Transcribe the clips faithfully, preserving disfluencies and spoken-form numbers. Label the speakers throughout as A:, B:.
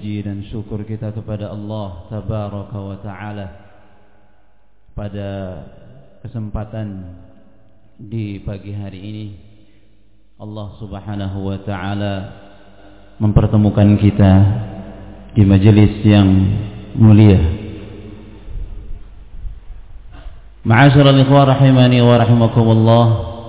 A: puji dan syukur kita kepada Allah Tabaraka wa Ta'ala pada kesempatan di pagi hari ini. Allah Subhanahu wa Ta'ala mempertemukan kita di majelis yang mulia. Ma'asyiral ikhwah rahimani wa rahimakumullah.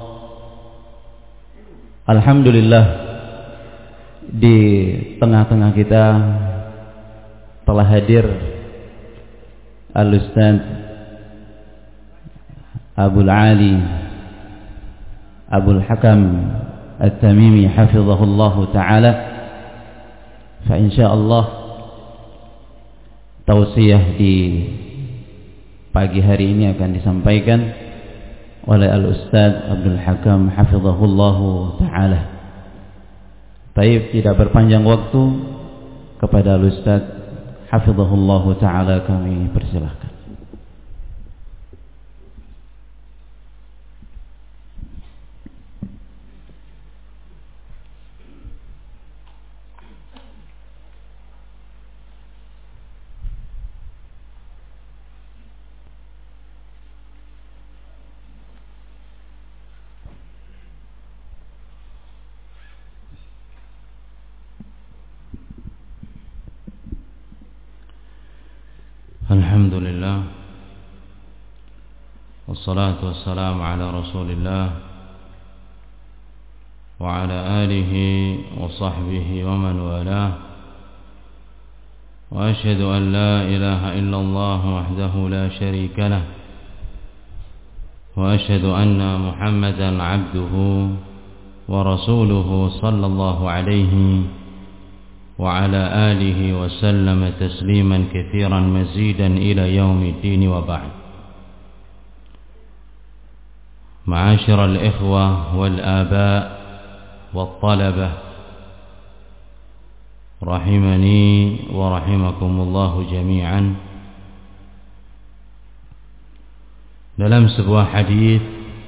A: Alhamdulillah, di tengah-tengah kita telah hadir Al-Ustaz Abul Ali Abul Hakam At-Tamimi hafizahullahu ta'ala. Fa insyaallah tausiah di pagi hari ini akan disampaikan oleh Al-Ustaz Abdul Hakam hafizahullahu ta'ala. Baik, tidak berpanjang waktu, kepada Al-Ustaz hafizahullahu ta'ala kami persilahkan.
B: Alhamdulillah, wassalatu wassalamu ala rasulillah wa ala alihi wa sahbihi wa man walah, wa ashhadu an la ilaha illallah wahdahu la sharika lah, wa ashhadu anna muhammadan abduhu wa rasuluhu sallallahu alaihi وعلى آله وسلم تسليما كثيرا مزيدا إلى يوم الدين وبعد. معاشر الإخوة والآباء والطلبة رحمني ورحمكم الله جميعا. Dalam sebuah hadis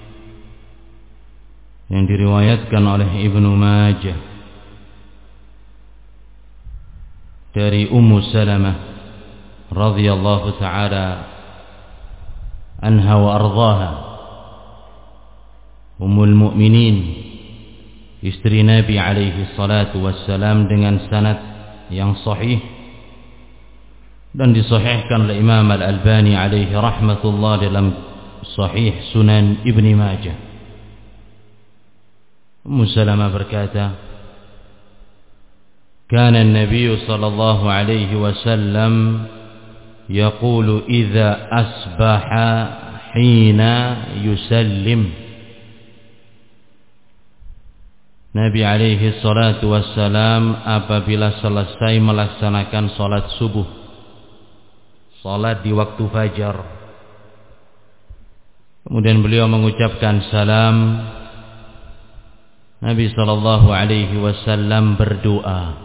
B: yang diriwayatkan oleh Ibnu Majah dari Ummu Salamah radhiyallahu ta'ala anha wa ardhaha, Ummul Mukminin, istri Nabi alaihi salatu wassalam, dengan sanad yang sahih dan disahihkan oleh Imam Al-Albani alaihi rahmatullah dalam Sahih Sunan Ibni Majah. Ummu Salamah berkata, كان النبي صلى الله عليه وسلم يقول إذا أصبح حين يسلم. Nabi alaihi salatu wassalam apabila selesai melaksanakan salat subuh, salat di waktu fajar, kemudian beliau mengucapkan salam, Nabi sallallahu alaihi wasallam berdoa,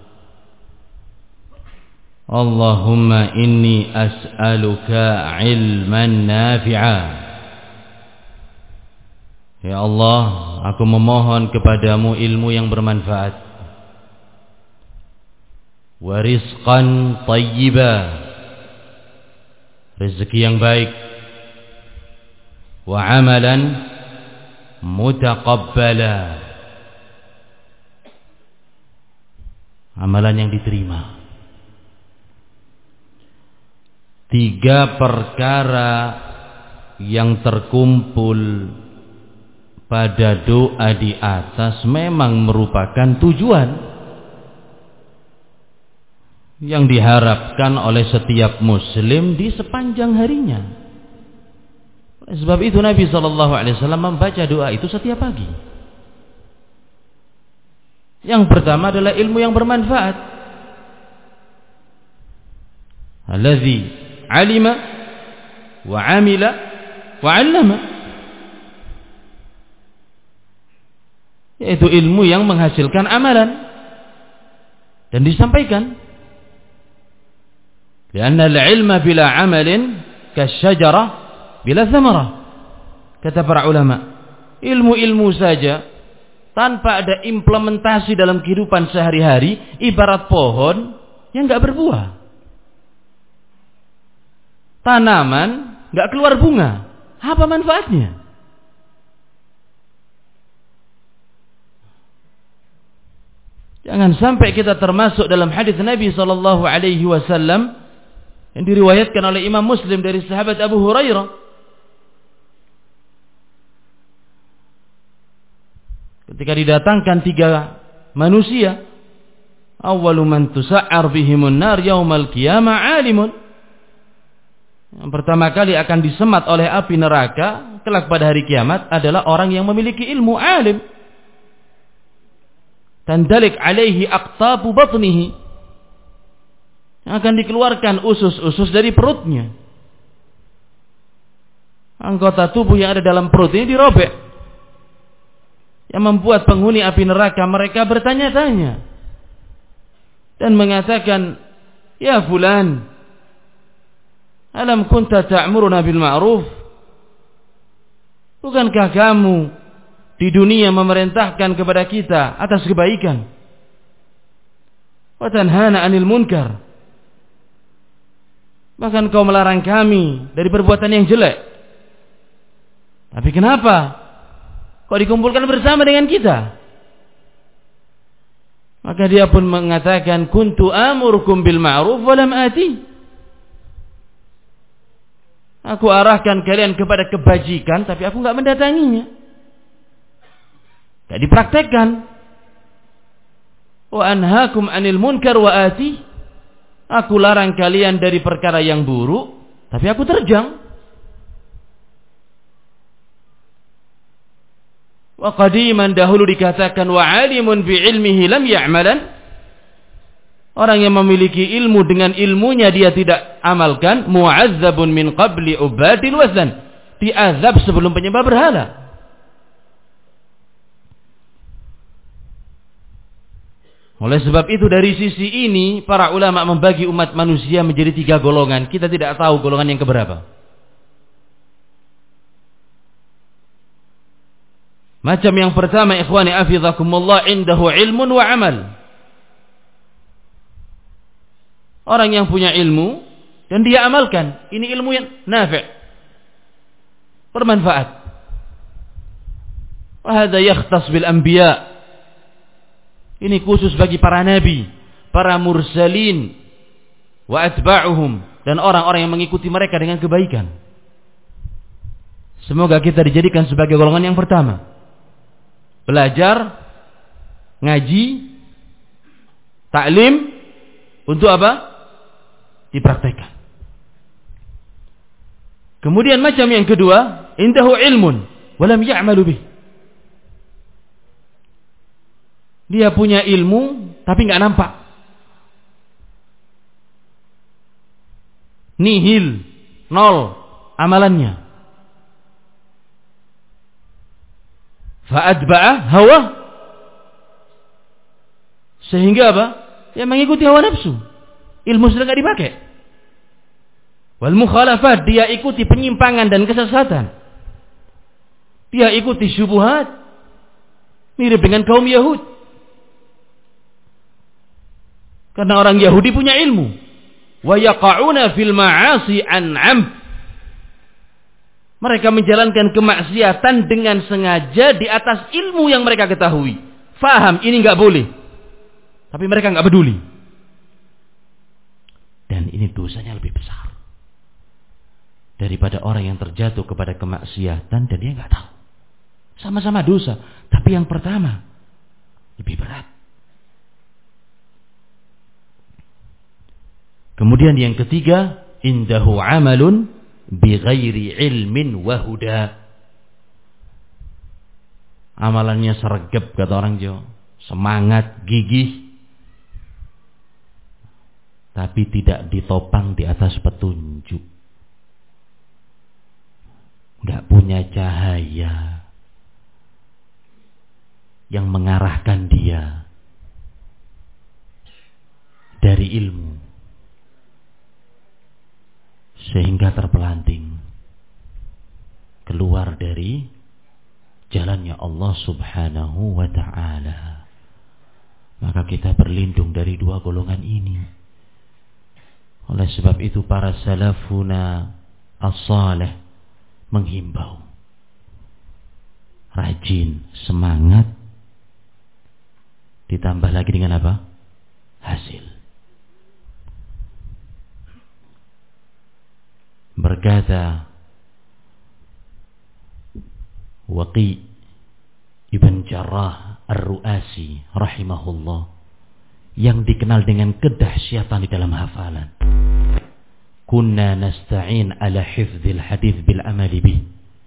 B: Allahumma inni as'aluka ilman nafi'a. Ya Allah, aku memohon kepadamu ilmu yang bermanfaat. Wa rizqan tayyiba, rezeki yang baik. Wa amalan mutaqabbala, amalan yang diterima. Tiga perkara yang terkumpul pada doa di atas memang merupakan tujuan yang diharapkan oleh setiap muslim di sepanjang harinya. Oleh sebab itu Nabi shallallahu alaihi wasallam membaca doa itu setiap pagi. Yang pertama adalah ilmu yang bermanfaat. Alladzi alima wa amila wa 'allama, yaitu ilmu yang menghasilkan amalan dan disampaikan. Karena al-ilma bila amalin kasyajarah bila thamarah, kata para ulama. Ilmu-ilmu saja tanpa ada implementasi dalam kehidupan sehari-hari ibarat pohon yang nggak berbuah. Tanaman nggak keluar bunga, apa manfaatnya? Jangan sampai kita termasuk dalam hadis Nabi sallallahu alaihi wasallam yang diriwayatkan oleh Imam Muslim dari sahabat Abu Hurairah. Ketika didatangkan tiga manusia, awwalu man tusa'ar bihimun nar yaumal qiyamah 'alimun. Yang pertama kali akan disemat oleh api neraka kelak pada hari kiamat adalah orang yang memiliki ilmu, alim. Tandalik alaihi aqtabu batnihi, yang akan dikeluarkan usus-usus dari perutnya. Anggota tubuh yang ada dalam perut ini dirobek, yang membuat penghuni api neraka mereka bertanya-tanya dan mengatakan, ya fulan, alam kunta ta'muruna bil ma'ruf, bukankah kamu di dunia memerintahkan kepada kita atas kebaikan, wa tanhana 'anil munkar, bahkan kau melarang kami dari perbuatan yang jelek. Tapi kenapa kau dikumpulkan bersama dengan kita? Maka dia pun mengatakan, kuntu amurukum bil ma'ruf wa lam ati. Aku arahkan kalian kepada kebajikan, tapi aku enggak mendatanginya. Enggak dipraktekkan. Wa anhaakum 'anil munkar wa ati. Aku larang kalian dari perkara yang buruk, tapi aku terjang. Wa qadiman, dahulu dikatakan wa 'alimun bi ilmihi lam ya'malan. Orang yang memiliki ilmu dengan ilmunya dia tidak amalkan, mu'azzabun min qabli ubadil wazan, diazab sebelum penyembah berhala. Oleh sebab itu dari sisi ini para ulama membagi umat manusia menjadi tiga golongan. Kita tidak tahu golongan yang keberapa. Macam yang pertama, ikhwani afizakumullah, indahu ilmun wa amal. Orang yang punya ilmu dan dia amalkan. Ini ilmu yang nafi', bermanfaat. Wa hadza yakhtas bil anbiya. Ini khusus bagi para nabi, para mursalin, wa atba'uhum, dan orang-orang yang mengikuti mereka dengan kebaikan. Semoga kita dijadikan sebagai golongan yang pertama. Belajar, ngaji, taklim, untuk apa? Dipraktekkan. Kemudian macam yang kedua, indahu ilmun walam ya'malu bih. Dia punya ilmu tapi enggak nampak. Nihil, nol amalannya. Fa'adba'a hawa, sehingga apa? Dia mengikuti hawa nafsu. Ilmu sudah enggak dipakai. Wal mukhalafat, dia ikuti penyimpangan dan kesesatan. Dia ikuti syubhat, mirip dengan kaum Yahud. Karena orang Yahudi punya ilmu. Wa yaqa'una fil ma'asi an'am. Mereka menjalankan kemaksiatan dengan sengaja di atas ilmu yang mereka ketahui. Faham ini enggak boleh, tapi mereka enggak peduli. Dan ini dosanya lebih besar daripada orang yang terjatuh kepada kemaksiatan dan dia enggak tahu. Sama-sama dosa, tapi yang pertama lebih berat. Kemudian yang ketiga, indahu amalun bi ghairi ilmin wa huda. Amalannya sregep kata orang Jawa, semangat, gigih, tapi tidak ditopang di atas petunjuk. Enggak punya cahaya yang mengarahkan dia dari ilmu, sehingga terpelanting keluar dari jalannya Allah subhanahu wa ta'ala. Maka kita berlindung dari dua golongan ini.
A: Oleh sebab itu para salafuna as-salih menghimbau, rajin, semangat, ditambah lagi dengan apa? Hasil. Berkata Waqi ibn Jarrah Ar-Ru'asi rahimahullah, yang dikenal dengan kedahsyatan di dalam hafalan. Kunna nasta'in ala hifdzil hadits bil amali bih.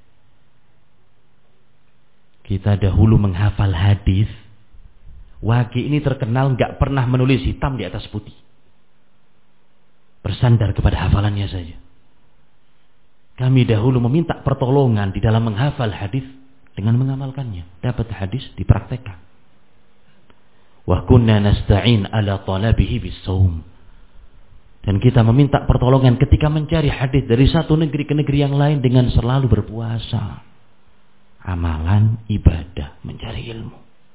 A: Kita dahulu menghafal hadis. Waqi ini terkenal enggak pernah menulis hitam di atas putih. Bersandar kepada hafalannya saja. Kami dahulu meminta pertolongan di dalam menghafal hadis dengan mengamalkannya. Dapat hadis dipraktekkan. Wa kunna nasta'in ala talabihi bis-shaum. Dan kita meminta pertolongan ketika mencari hadis dari satu negeri ke negeri yang lain dengan selalu berpuasa. Amalan, ibadah, mencari ilmu.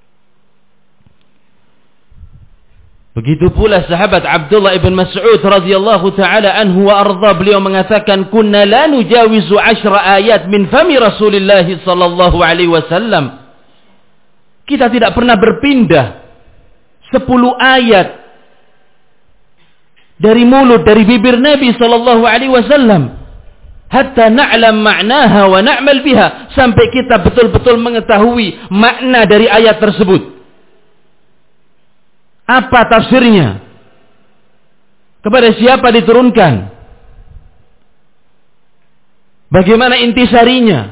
A: Begitu pula sahabat Abdullah ibn Mas'ud radhiyallahu taala anhu wa arda, beliau mengatakan kunna la nujawizu ashra ayat min fami Rasulillah sallallahu alaihi wasallam. Kita tidak pernah berpindah sepuluh ayat dari mulut, dari bibir Nabi sallallahu alaihi wasallam hatta na'lam ma'naha wa na'mal biha, sampai kita betul-betul mengetahui makna dari ayat tersebut. Apa tafsirnya? Kepada siapa diturunkan? Bagaimana intisarinya?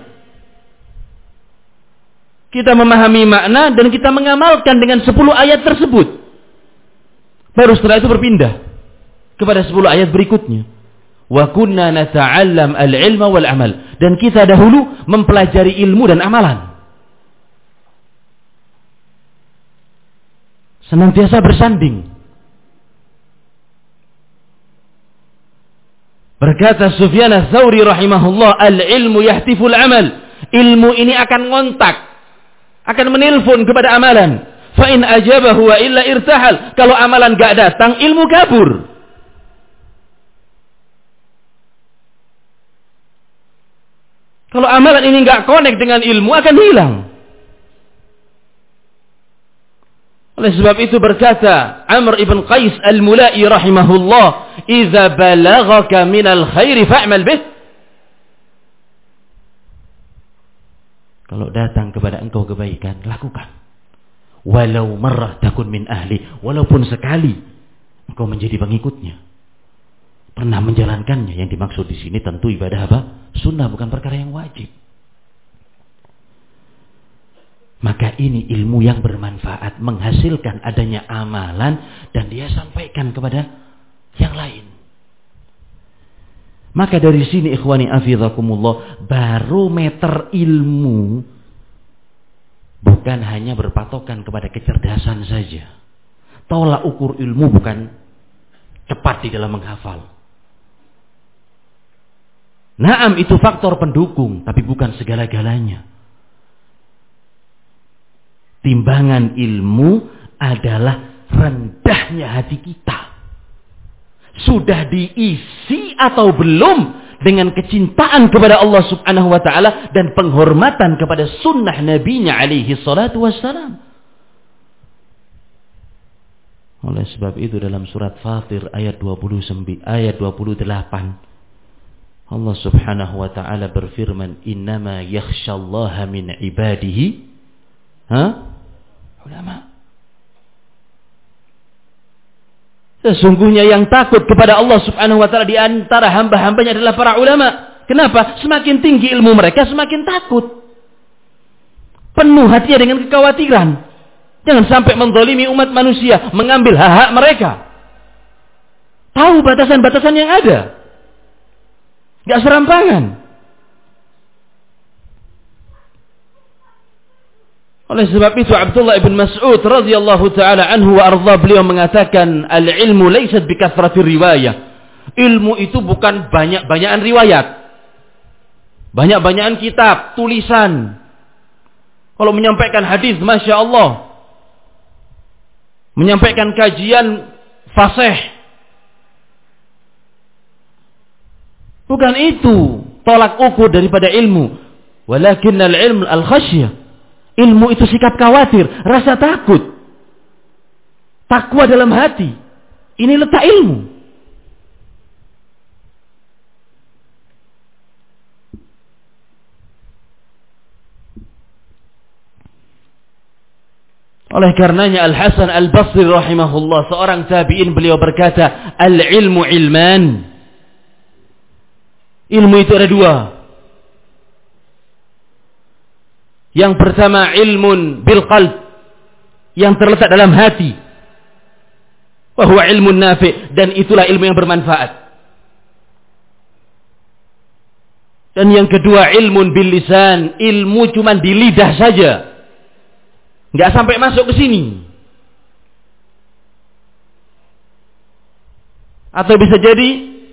A: Kita memahami makna dan kita mengamalkan dengan sepuluh ayat tersebut. Baru setelah itu berpindah kepada sepuluh ayat berikutnya. Wa kunna nata'allam al-ilma wal amal. Dan kita dahulu mempelajari ilmu dan amalan. Senantiasa bersanding. Berkata Sufyan ats-Tsauri rahimahullah, al-ilmu yahtiful amal. Ilmu ini akan ngontak, akan menelpon kepada amalan. Fa in ajabahu wa illa irtahal. Kalau amalan gak datang, ilmu kabur. Kalau amalan ini gak connect dengan ilmu, akan hilang. Oleh sebab itu berkata Amr ibn Qais al-Mulai rahimahullah, "Idza balaghaka minal khairi fa'mal bih." Kalau datang kepada engkau kebaikan, lakukan. Walau marrah takun min ahli, walaupun sekali engkau menjadi pengikutnya, pernah menjalankannya. Yang dimaksud di sini tentu ibadah apa? Sunnah, bukan perkara yang wajib. Maka ini ilmu yang bermanfaat, menghasilkan adanya amalan dan dia sampaikan kepada yang lain. Maka dari sini ikhwani afizakumullah, barometer ilmu bukan hanya berpatokan kepada kecerdasan saja. Tolak ukur ilmu bukan cepat di dalam menghafal. Naam, itu faktor pendukung, tapi bukan segala-galanya. Timbangan ilmu adalah rendahnya hati kita. Sudah diisi atau belum dengan kecintaan kepada Allah subhanahu wa ta'ala dan penghormatan kepada sunnah nabinya alaihi salatu wassalam. Oleh sebab itu dalam surat Fatir ayat dua puluh sembilan, ayat dua puluh delapan, Allah subhanahu wa ta'ala berfirman, innama yakhshallaha min ibadihi ha? ulama. Sesungguhnya yang takut kepada Allah subhanahu wa ta'ala di antara hamba-hambanya adalah para ulama. Kenapa? Semakin tinggi ilmu mereka, semakin takut. Penuh hatinya dengan kekhawatiran. Jangan sampai menzalimi umat manusia, mengambil hak-hak mereka. Tahu batasan-batasan yang ada. Gak serampangan. Oleh sebab itu Abdullah ibn Mas'ud radhiyallahu taala anhu wa ardha, beliau mengatakan al-ilmu laysat bi kathratir riwayah. Ilmu itu bukan banyak-banyakan riwayat. Banyak-banyakan kitab, tulisan. Kalau menyampaikan hadis, Masya Allah, menyampaikan kajian fasih, Bukan itu tolak ukur daripada ilmu. Walakinnal ilm al-khasyah. Ilmu itu sikap khawatir, rasa takut. Takwa dalam hati. Ini letak ilmu. Oleh karenanya Al-Hasan Al-Basri rahimahullah, seorang tabi'in, beliau berkata, al-ilmu ilman. Ilmu itu ada dua. Yang pertama ilmun bil qalb, yang terletak dalam hati. Wa huwa ilmun nafi', dan itulah ilmu yang bermanfaat. Dan yang kedua ilmun bil lisan, ilmu cuma di lidah saja. Enggak sampai masuk ke sini. Atau bisa jadi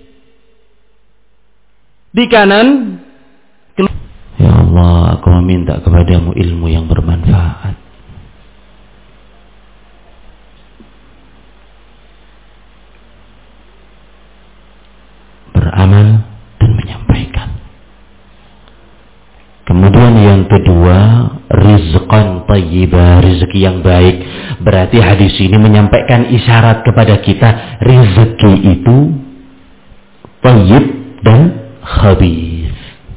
A: di kanan. Ya Allah, aku meminta kepadamu ilmu yang bermanfaat. Beramal dan menyampaikan. Kemudian yang kedua, rizqan thayyibah, rezeki yang baik. Berarti hadis ini menyampaikan isyarat kepada kita, rezeki itu thayyib dan khabith.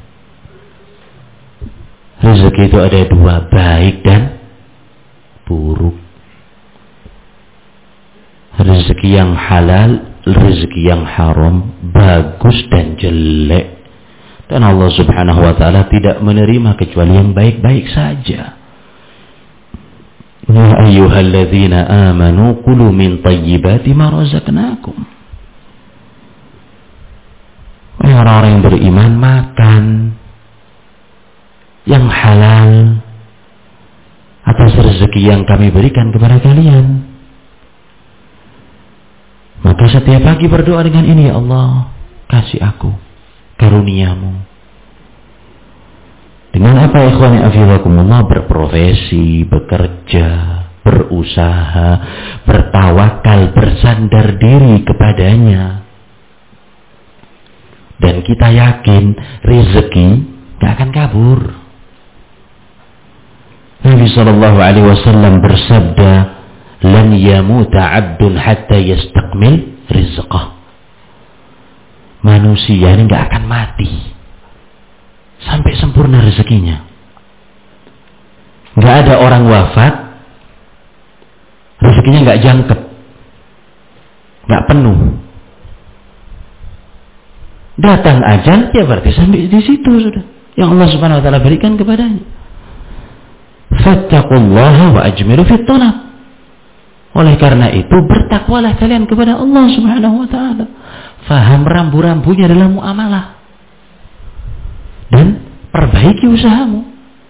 A: Rezeki itu ada dua, baik dan buruk. Rezeki yang halal, rezeki yang haram, bagus dan jelek. Dan Allah subhanahu wa ta'ala tidak menerima kecuali yang baik-baik saja. Ya ayyuhalladzina amanu kulu min tayyibati ma razaqnakum. Orang-orang yang beriman, makan yang halal atas rezeki yang kami berikan kepada kalian. Maka setiap pagi berdoa dengan ini, ya Allah, kasih aku karuniamu. Dengan apa, ikhwani afiwakumullah? Berprofesi, bekerja, berusaha, bertawakal, bersandar diri kepadanya. Dan kita yakin rezeki gak akan kabur. Nabi sallallahu alaihi wasallam bersabda, "Lan yamuta 'abdun hatta yastakmil rizqah." Manusia ini gak akan mati sampai sempurna rezekinya. Gak ada orang wafat rezekinya gak jangkep, gak penuh. Datang ajal, ya berarti sampai di situ sudah yang Allah subhanahu wa ta'ala berikan kepadanya. Fattaqullaha wa ajmilu fit talab. Oleh karena itu bertakwalah kalian kepada Allah subhanahu wa ta'ala. Faham rambu-rambunya dalam muamalah. Dan perbaiki usahamu.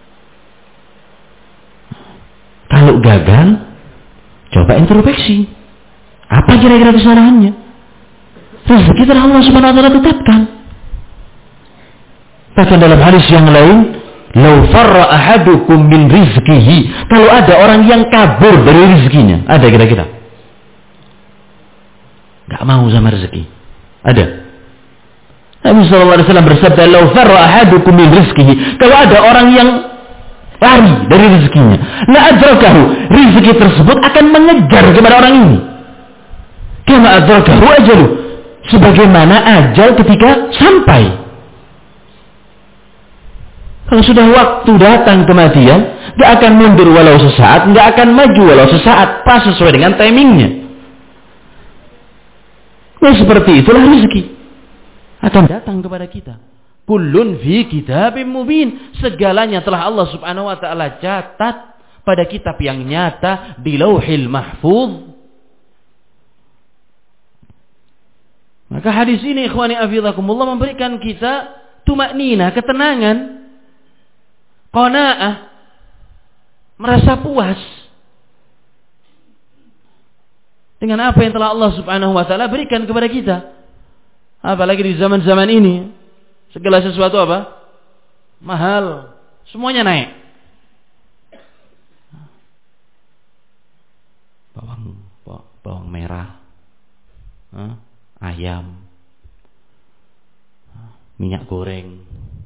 A: Kalau gagal, coba introspeksi. Apa kira-kira kesalahannya? Rezeki telah Allah subhanahu wa ta'ala tetapkan. Bahkan dalam hadis yang lain, "Lau farra ahadukum min rizkihi." Kalau ada orang yang kabur dari rezekinya, ada kira-kira? Gak mau sama rezeki. Ada. Nabi sallallahu alaihi wasallam bersabda, "Lau farra ahadukum min rizkihi." Kalau ada orang yang lari dari rezekinya, la adrakahu, rezeki tersebut akan mengejar kepada orang ini. Kama adrakahu ajalu, sebagaimana ajal ketika sampai. Kalau sudah waktu datang kematian, gak akan mundur walau sesaat, gak akan maju walau sesaat, pas sesuai dengan timingnya. Nah, seperti itulah rezeki akan datang kepada kita. Kullun fi kitabim mubin. Segalanya telah Allah subhanahu wa ta'ala catat pada kitab yang nyata di lauhil mahfuz. Maka hadis ini, ikhwani afidakumullah, memberikan kita tumaknina, ketenangan, qanaah, merasa puas dengan apa yang telah Allah subhanahu wa ta'ala berikan kepada kita. Apalagi di zaman-zaman ini, segala sesuatu apa? Mahal. Semuanya naik. Bawang, bawang merah, ayam, minyak goreng.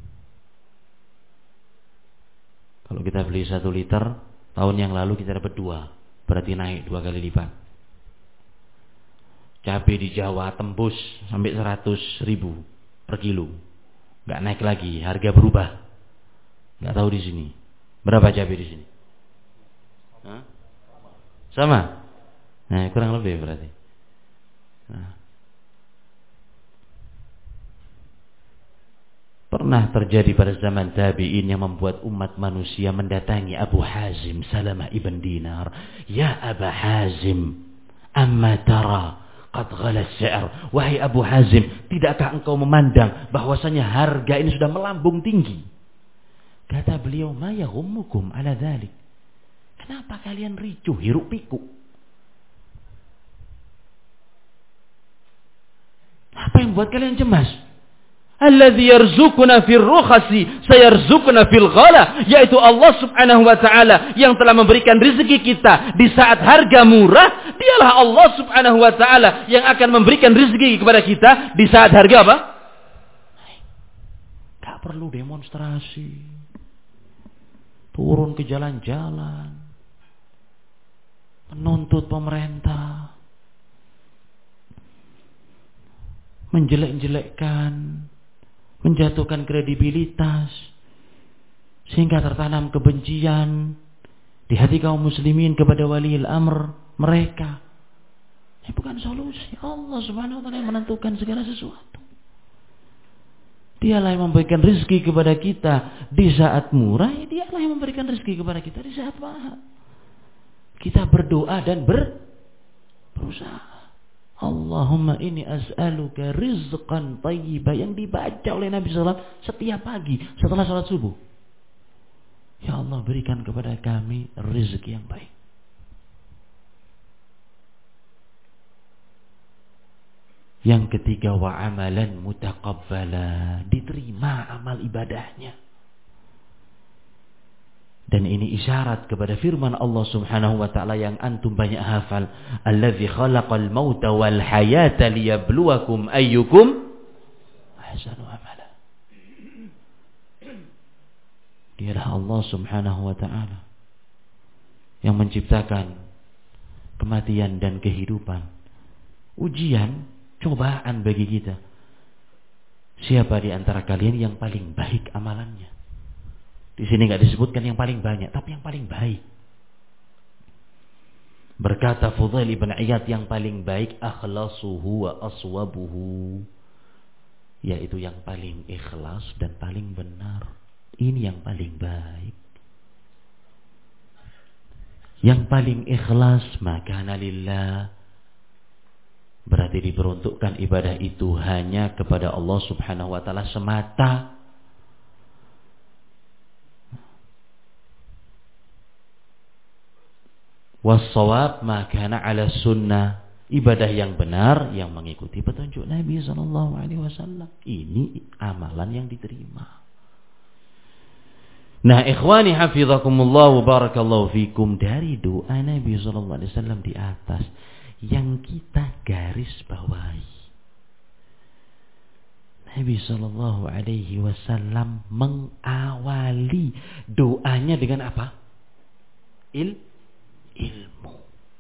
A: Kalau kita beli satu liter, tahun yang lalu kita dapat dua, berarti naik dua kali lipat. Cabai di Jawa tembus sampai seratus ribu per kilo, nggak naik lagi, harga berubah. Nggak tahu di sini berapa cabai di sini? Hah? Sama? Nah, kurang lebih berarti. Nah. Pernah terjadi pada zaman tabi'in yang membuat umat manusia mendatangi Abu Hazim Salamah ibn Dinar. Ya Aba Hazim, amma tara qad ghala as-si'r. Wahai Abu Hazim, tidakkah engkau memandang bahwasanya harga ini sudah melambung tinggi? Kata beliau, ma yahummukum ala dzalik? Kenapa kalian ricuh hiruk pikuk? Apa yang membuat kalian cemas? Alladzi yarzuquna fil rukhasi sayarzuquna fil ghala, yaitu Allah Subhanahu wa taala yang telah memberikan rezeki kita di saat harga murah. Dialah Allah Subhanahu wa taala yang akan memberikan rezeki kepada kita di saat harga apa? Enggak perlu demonstrasi, turun ke jalan-jalan, menuntut pemerintah, menjelek-jelekkan, menjatuhkan kredibilitas, sehingga tertanam kebencian di hati kaum muslimin kepada waliul amr mereka. Ini bukan solusi. Allah Subhanahu wa taala yang menentukan segala sesuatu. Dialah yang memberikan rezeki kepada kita di saat murah, dialah yang memberikan rezeki kepada kita di saat mahal. Kita berdoa dan ber berusaha. Allahumma inni as'aluka rizqan thayyibah, yang dibaca oleh Nabi sallallahu alaihi wasallam setiap pagi setelah salat subuh. Ya Allah, berikan kepada kami rezeki yang baik. Yang ketiga, wa amalan mutaqabbala, diterima amal ibadahnya. Dan ini isyarat kepada firman Allah Subhanahu wa taala yang antum banyak hafal, allazi khalaqal mauta wal hayata liyabluwakum ayyukum ahsanu amala. Dialah Allah Subhanahu wa taala yang menciptakan kematian dan kehidupan. Ujian, cobaan bagi kita. Siapa di antara kalian yang paling baik amalannya? Di sini enggak disebutkan yang paling banyak, tapi yang paling baik. Berkata Fudail ibn Iyad, yang paling baik akhlasuhu wa aswabuhu, yaitu yang paling ikhlas dan paling benar. Ini yang paling baik. Yang paling ikhlas, makana lillah, berarti diperuntukkan ibadah itu hanya kepada Allah Subhanahu wa taala semata. Was-shawab ma kana 'ala sunnah, ibadah yang benar yang mengikuti petunjuk Nabi sallallahu alaihi wasallam. Ini amalan yang diterima. Nah, ikhwani hafizakumullah wa barakallahu fikum, dari doa Nabi sallallahu alaihi wasallam di atas yang kita garis bawahi. Nabi sallallahu alaihi wasallam mengawali doanya dengan apa? Il ilmu.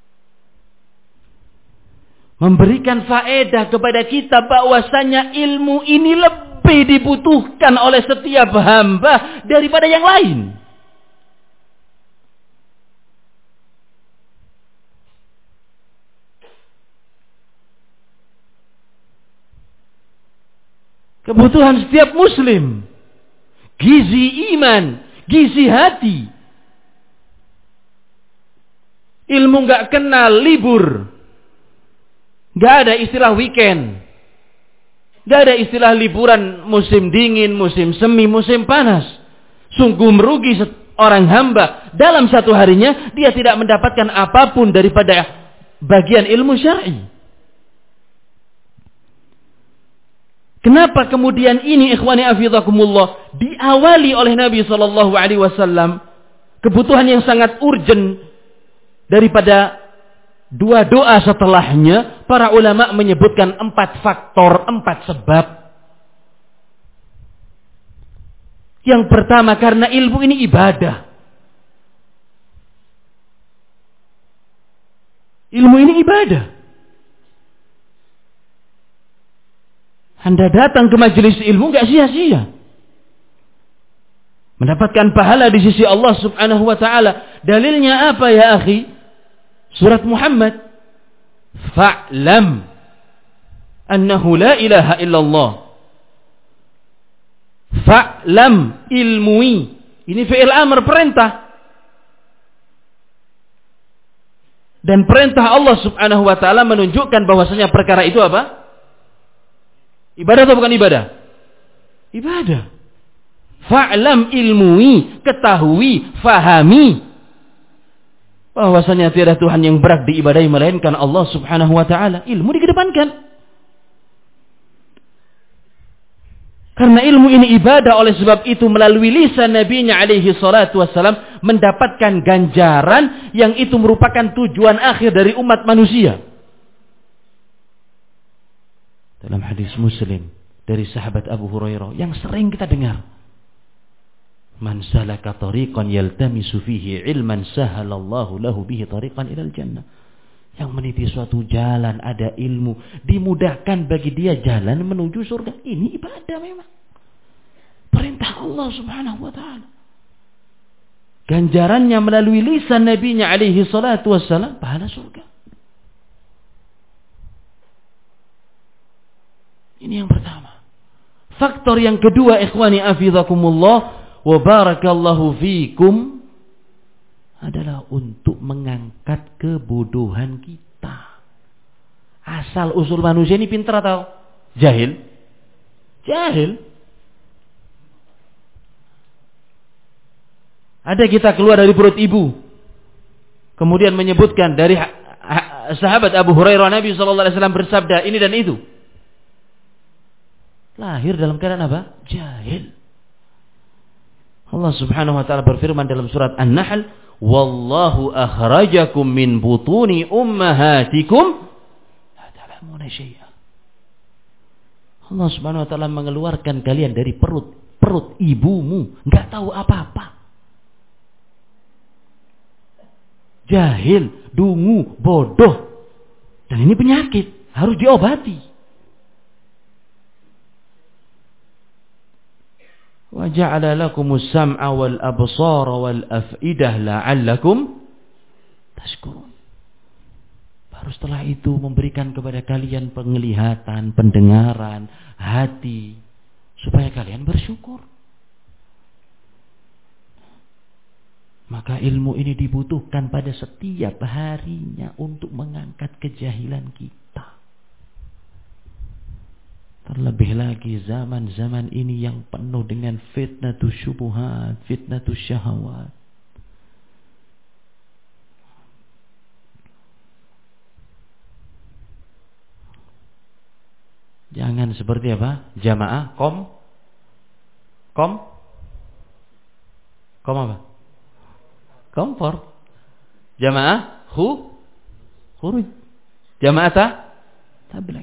A: Memberikan faedah kepada kita bahwasanya ilmu ini lebih dibutuhkan oleh setiap hamba daripada yang lain. Kebutuhan setiap muslim, gizi iman, gizi hati. Ilmu gak kenal libur, gak ada istilah weekend, gak ada istilah liburan musim dingin, musim semi, musim panas. Sungguh merugi orang hamba dalam satu harinya dia tidak mendapatkan apapun daripada bagian ilmu syar'i. Kenapa kemudian ini ikhwani afidakumullah diawali oleh Nabi sallallahu alaihi wasallam, kebutuhan yang sangat urgent. Daripada dua doa setelahnya, para ulama menyebutkan empat faktor, empat sebab. Yang pertama, karena ilmu ini ibadah. Ilmu ini ibadah. Anda datang ke majelis ilmu gak sia-sia. Mendapatkan pahala di sisi Allah subhanahu wa ta'ala. Dalilnya apa ya akhi? Surat Muhammad. Fa'lam annahu la ilaha illallah. Fa'lam, ilmui. Ini fi'il amr, perintah. Dan perintah Allah subhanahu wa ta'ala menunjukkan bahwasanya perkara itu apa? Ibadah atau bukan ibadah? Ibadah. Fa'lam, ilmui, ketahui, fahami bahwasanya tiada Tuhan yang berhak diibadahi melainkan Allah subhanahu wa ta'ala. Ilmu dikedepankan. Karena ilmu ini ibadah, oleh sebab itu melalui lisan Nabi-Nya alaihi salatu wassalam mendapatkan ganjaran yang itu merupakan tujuan akhir dari umat manusia. Dalam hadis Muslim dari sahabat Abu Hurairah yang sering kita dengar. Man salaka tariqan yaltamisu fihi ilman sahalallahu lahu bihi tariqan ilal jannah. Yang meniti suatu jalan, ada ilmu, dimudahkan bagi dia jalan menuju surga. Ini ibadah memang. Perintah Allah subhanahu wa ta'ala. Ganjarannya melalui lisan Nabi-Nya alaihi salatu wassalam, pahala surga. Ini yang pertama. Faktor yang kedua, ikhwani afizakumullah wa barakallahu fikum, adalah untuk mengangkat kebodohan kita. Asal usul manusia ini pintar atau jahil? Jahil. Ada kita keluar dari perut ibu, kemudian menyebutkan dari sahabat Abu Hurairah, Nabi shallallahu alaihi wasallam bersabda ini dan itu. Lahir dalam keadaan apa? Jahil. Allah subhanahu wa ta'ala berfirman dalam surat An-Nahl, wallahu akhrajakum min butuni ummahatikum la ta'lamuna syai'a. Allah subhanahu wa ta'ala mengeluarkan kalian dari perut perut ibumu, enggak tahu apa-apa. Jahil, dungu, bodoh. Dan ini penyakit, harus diobati. Wa ja'ala lakumus sam'a wal absara wal af'idah la'allakum tashkurun. Baru setelah itu memberikan kepada kalian penglihatan, pendengaran, hati, supaya kalian bersyukur. Maka ilmu ini dibutuhkan pada setiap harinya untuk mengangkat kejahilan kita. Terlebih lagi zaman-zaman ini yang penuh dengan fitnatus syubuhat, fitnatus syahawat. Jangan seperti apa? Jamaah kom kom kom apa? Kompor. Jamaah khu khuruj. Jamaah ta tabligh.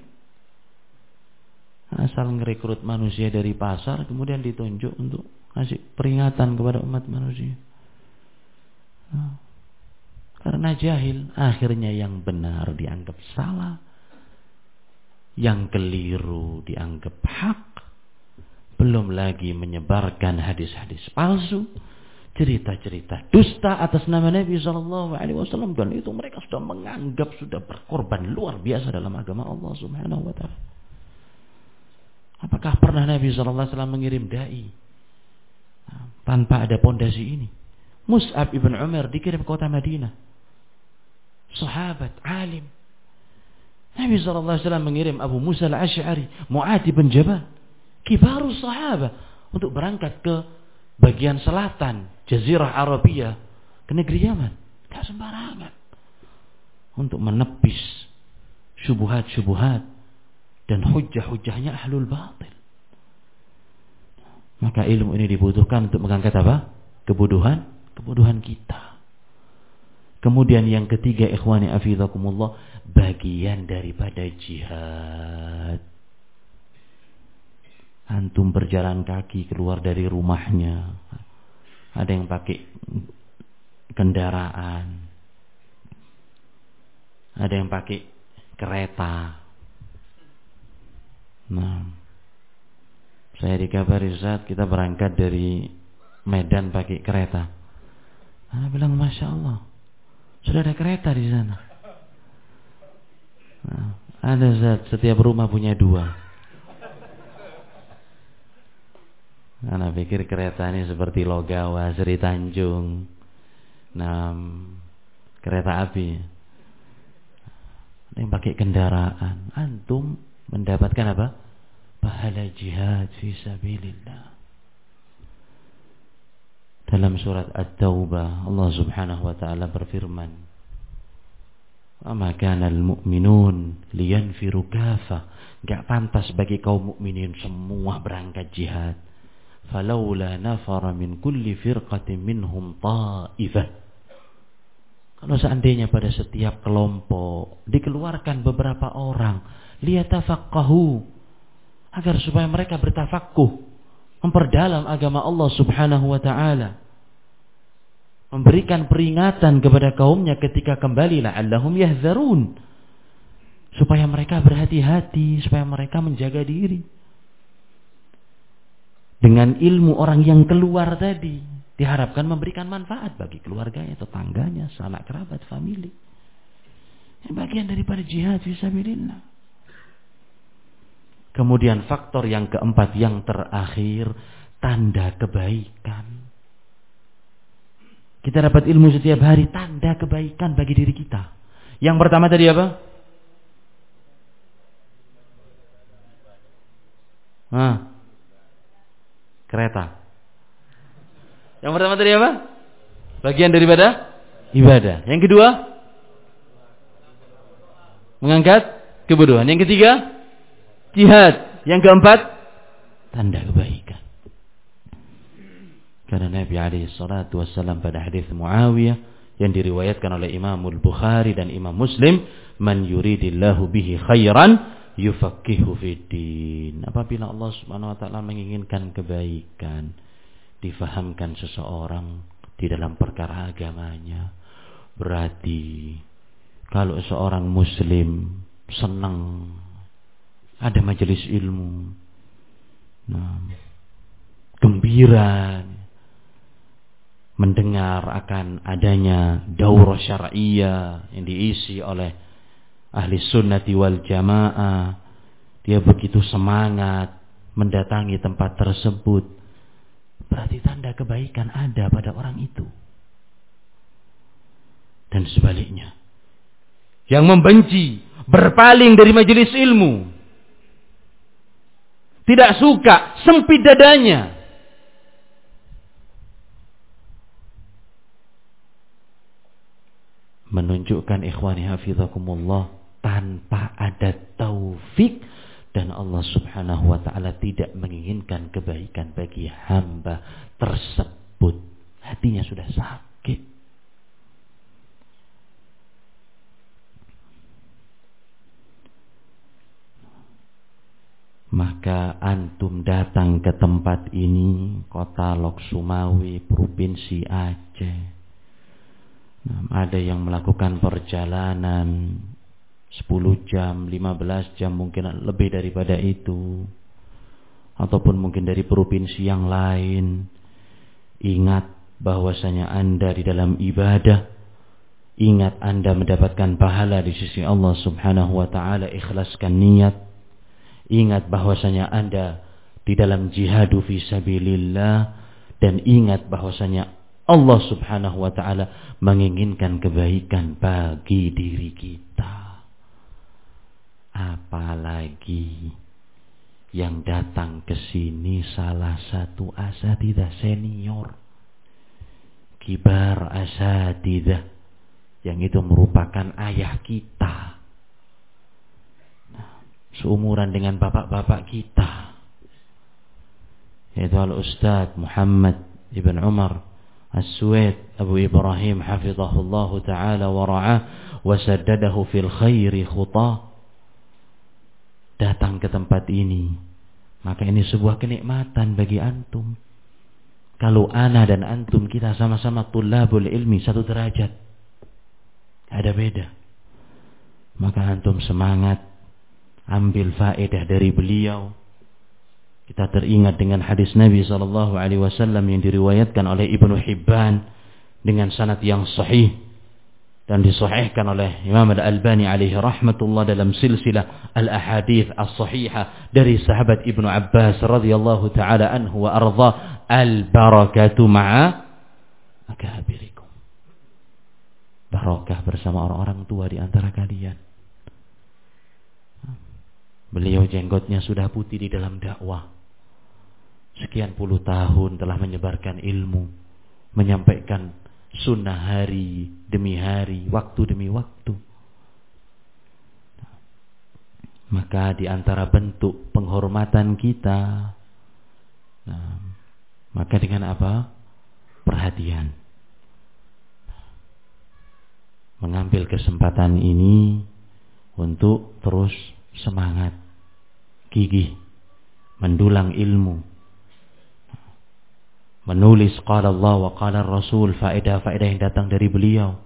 A: Asal ngerekrut manusia dari pasar, kemudian ditunjuk untuk kasih peringatan kepada umat manusia. Nah, karena jahil, akhirnya yang benar dianggap salah, yang keliru dianggap hak. Belum lagi menyebarkan hadis-hadis palsu, cerita-cerita dusta atas nama Nabi shallallahu alaihi wasallam, dan itu mereka sudah menganggap sudah berkorban luar biasa dalam agama Allah subhanahu wa ta'ala. Apakah pernah Nabi shallallahu alaihi wasallam mengirim dai tanpa ada pondasi ini? Mus'ab ibn Umar dikirim ke kota Madinah, sahabat alim. Nabi shallallahu alaihi wasallam mengirim Abu Musa al-Asy'ari, Mu'adz bin Jabal, kibarus sahabat, untuk berangkat ke bagian selatan Jazirah Arabia, ke negeri Yaman. Gak sembarangan, untuk menepis syubhat-syubhat dan hujah-hujahnya ahlul batil. Maka ilmu ini dibutuhkan untuk mengangkat apa? Kebodohan, kebodohan kita. Kemudian yang ketiga, ikhwani afizakumullah, bagian daripada jihad. Antum berjalan kaki keluar dari rumahnya. Ada yang pakai kendaraan. Ada yang pakai kereta. Nah, saya dikabari saat kita berangkat dari Medan pakai kereta. Saya bilang Masya Allah, sudah ada kereta di sana. Nah, ada Zat, setiap rumah punya dua. Karena pikir kereta ini seperti Logawa, Sri Tanjung. Nah, kereta api. Yang pakai kendaraan, antum mendapatkan apa? Pahala jihad fi sabilillah. Dalam surat At-Taubah Allah Subhanahu wa taala berfirman, "Wa ma kana al-mu'minun liyanfiru kafa." Enggak pantas bagi kaum mukminin semua berangkat jihad. Falaula nafara min kulli firqatin minhum ta'ifah. Kalau seandainya pada setiap kelompok dikeluarkan beberapa orang, liyatafaqahu, agar supaya mereka bertafaqquh, memperdalam agama Allah Subhanahu wa taala, memberikan peringatan kepada kaumnya ketika kembali, la'allahum yahzarun, supaya mereka berhati-hati, supaya mereka menjaga diri. Dengan ilmu orang yang keluar tadi diharapkan memberikan manfaat bagi keluarganya, tetangganya, sanak kerabat, famili. Ini bagian daripada jihad fisabilillah. Kemudian faktor yang keempat, yang terakhir, tanda kebaikan. Kita dapat ilmu setiap hari, tanda kebaikan bagi diri kita. Yang pertama tadi apa? Nah, kereta. Yang pertama tadi apa? Bagian daripada ibadah. Yang kedua, mengangkat kebodohan. Yang ketiga, jihad. Yang keempat, tanda kebaikan. Karena Nabi alaihi salatu wassalam pada hadis Muawiyah yang diriwayatkan oleh Imam Al-Bukhari dan Imam Muslim, "Man yuridillahu bihi khairan yufaqihu fiddin." Apabila Allah Subhanahu wa taala menginginkan kebaikan, difahamkan seseorang di dalam perkara agamanya. Berarti kalau seorang muslim senang ada majelis ilmu, nah, gembira mendengar akan adanya daurah syar'iyah yang diisi oleh ahli sunnati wal jamaah, dia begitu semangat mendatangi tempat tersebut, berarti tanda kebaikan ada pada orang itu. Dan sebaliknya, yang membenci, berpaling dari majelis ilmu, tidak suka, sempit dadanya, menunjukkan ikhwani hafizakumullah tanpa ada taufik, dan Allah Subhanahu wa taala tidak menginginkan kebaikan bagi hamba tersebut. Hatinya sudah sakit. Maka antum datang ke tempat ini, Kota Lok Sumawi, Provinsi Aceh. Nah, ada yang melakukan perjalanan sepuluh jam, lima belas jam, mungkin lebih daripada itu, ataupun mungkin dari provinsi yang lain. Ingat bahwasanya Anda di dalam ibadah, ingat Anda mendapatkan pahala di sisi Allah Subhanahu wa taala. Ikhlaskan niat. Ingat bahwasanya Anda di dalam jihadu fi sabilillah, dan ingat bahwasanya Allah Subhanahu wa taala menginginkan kebaikan bagi diri kita. Apalagi yang datang ke sini salah satu asatidzah senior, kibar asatidzah, yang itu merupakan ayah kita, seumuran dengan bapak-bapak kita, yaitu Al-Ustadz Muhammad Ibn Umar As-Suwaid Abu Ibrahim hafizahullahu ta'ala wa ra'ah wa saddadahu fil khairi khutah. Datang ke tempat ini Maka ini sebuah kenikmatan bagi antum. Kalau ana dan antum kita sama-sama tulabul ilmi satu derajat, ada beda. Maka antum semangat, ambil faedah dari beliau. Kita teringat dengan hadis Nabi shallallahu alaihi wasallam yang diriwayatkan oleh Ibnu Hibban dengan sanad yang sahih dan disahihkan oleh Imam Al-Albani alaihi rahmatullah dalam silsilah al-ahadits as-sahihah dari sahabat Ibnu Abbas radhiyallahu taala anhu wa arda, al-barakatu ma'a akabirikum. Barakah bersama orang-orang tua di antara kalian. Beliau jenggotnya sudah putih di dalam dakwah. Sekian puluh tahun telah menyebarkan ilmu, menyampaikan sunnah hari demi hari, waktu demi waktu. Maka di antara bentuk penghormatan kita, nah, maka dengan apa? Perhatian. Mengambil kesempatan ini untuk terus semangat, gigih, mendulang ilmu, menulis qala Allah wa qala Rasul, faedah-faedah yang datang dari beliau.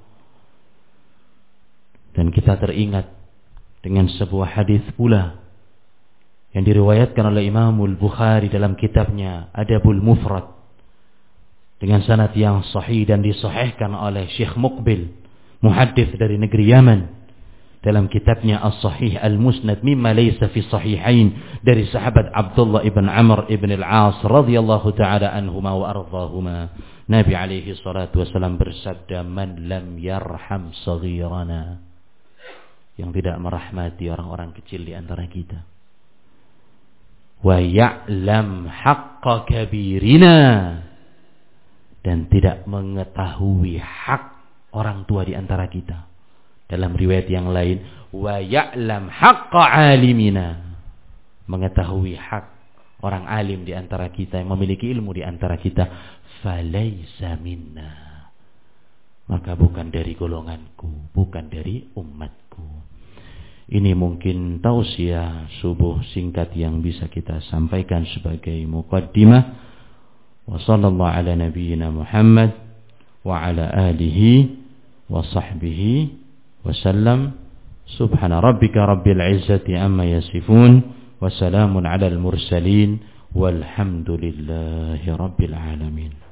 A: Dan kita teringat dengan sebuah hadis pula yang diriwayatkan oleh Imam Al-Bukhari dalam kitabnya Adabul Mufrad dengan sanad yang sahih dan disahihkan oleh Syekh Muqbil, muhaddits dari negeri Yaman, dalam kitabnya As-Sahih Al-Musnad mimma laysa fi sahihain dari sahabat Abdullah ibn Amr ibn Al-As radhiyallahu ta'ala anhuma wa ardhahuma. Nabi alaihi salatu wasallam bersabda, man lam yarham saghirana, yang tidak merahmati orang-orang kecil di antara kita, wa ya'lam haqqa kabirina, dan tidak mengetahui hak orang tua di antara kita. Dalam riwayat yang lain, wa ya'lam haqqa alimina, mengetahui hak orang alim di antara kita, yang memiliki ilmu di antara kita, falaysa minna, maka bukan dari golonganku, bukan dari umatku. Ini mungkin tausiah subuh singkat yang bisa kita sampaikan sebagai muqaddimah. Wa sallallahu ala nabiyyina Muhammad wa ala alihi wa sahbihi wasallam. Subhana rabbika rabbil izzati amma yasifun, wa salamun alal mursalin, walhamdulillahi rabbil alamin.